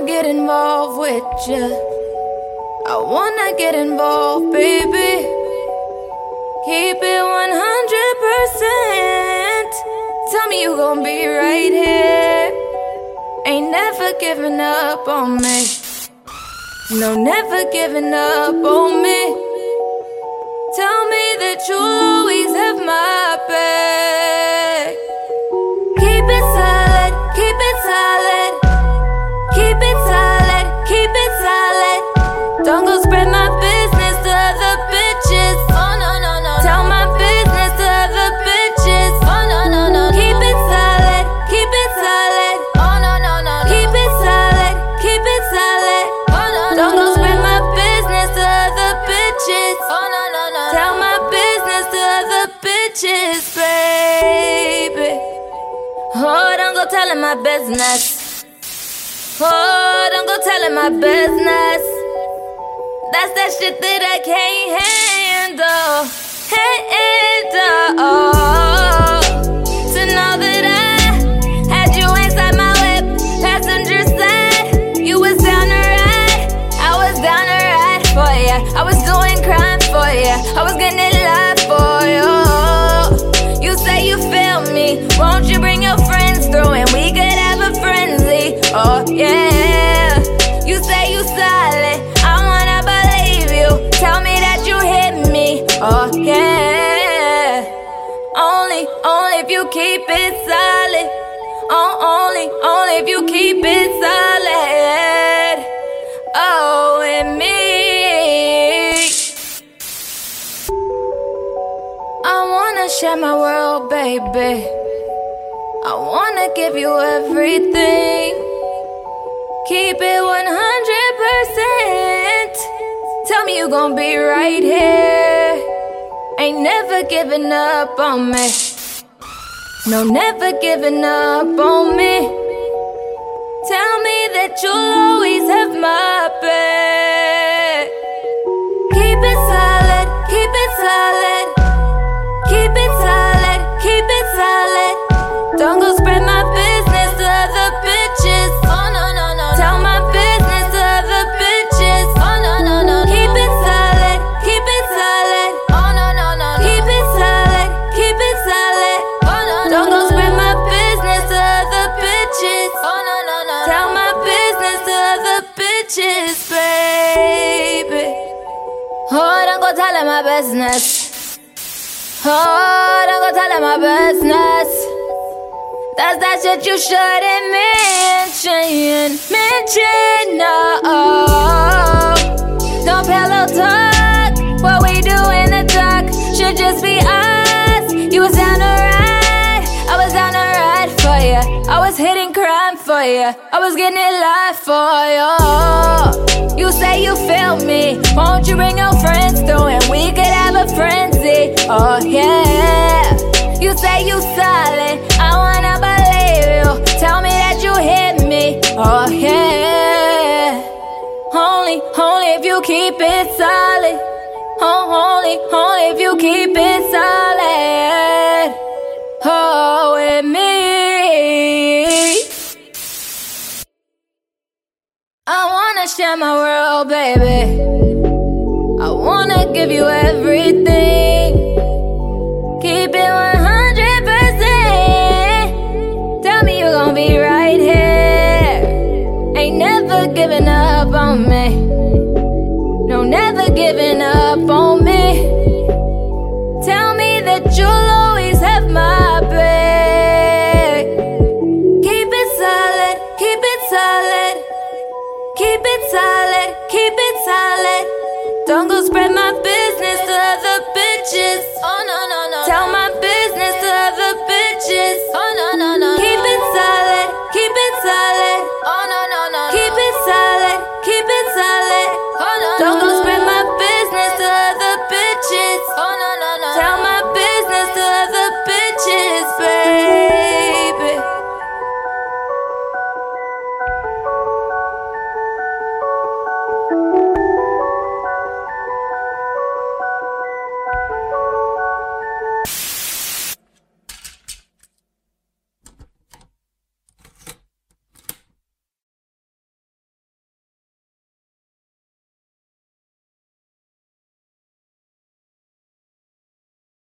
get involved with you. I wanna get involved, baby. Keep it 100%. Tell me you gon' be right here. Ain't never giving up on me. No, never giving up on me. Tell me that you'll always have my back. Keep it solid, keep it solid. Keep it solid, keep it solid. Don't go spread my business to other bitches. Oh no, no, no. Tell my business to other bitches. Oh no, no, no. Keep it solid, keep it solid. Oh no, no, no. Keep it solid, keep it solid. Oh no, no. Don't go spread my business to other bitches. Oh no, no, no. Tell my business to other bitches, baby. Oh, don't go telling my business. Oh, don't go telling my business. That's that shit that I can't handle. To know that I had you inside my whip, passenger side. You was down to ride, I was down to ride for ya. I was doing crime for ya, I was getting it live for you. You say you feel me, won't you bring your friends through and we could have a frenzy? Oh yeah, you say you solid, I wanna believe you. Tell me that you hit me. Oh yeah, only if you keep it solid. Oh, only if you keep it solid. Oh, and me, I wanna share my world, baby. I wanna give you everything. Keep it 100%. Tell me you gon' be right here. Ain't never giving up on me. No, never giving up on me. Tell me that you'll always have my back. Keep it solid, keep it solid. Keep it solid, keep it solid. Don't go spread my business to other bitches. Oh no, no, no. Tell my business to other bitches. Oh no, no, no. Keep it solid, keep it solid. Oh no, no, no. Keep it solid, keep it solid. Oh no, no. Don't go spread my business to other bitches. Oh no, no, no. Tell my business to other bitches, baby. Oh, don't go telling my business. Oh, don't go telling my business. That's that shit you shouldn't mention, no. Don't pillow talk, what we do in the dark should just be us. You was down to ride, I was down to ride for ya. I was hitting crime for ya, I was getting it live for ya. You say you feel me, won't you bring your friends through and we could have a frenzy? Oh yeah, you say you solid, I wanna believe you. Tell me that you hit me. Oh yeah, only if you keep it solid. Oh, only if you keep it solid. Oh, with me, I wanna share my world, baby. I wanna give you everything. Keep it 100%. Tell me you gon' be right here. Ain't never giving up on me. No, never giving up on me. Tell me that you'll always have my back. Keep it solid, keep it solid. Keep it solid, keep it solid. Don't go spread my business to other bitches. Oh no, no, no. Tell my business to other bitches. Oh no, no, no. Keep it solid, keep it solid. Oh no, no, no. Keep it solid, keep it solid.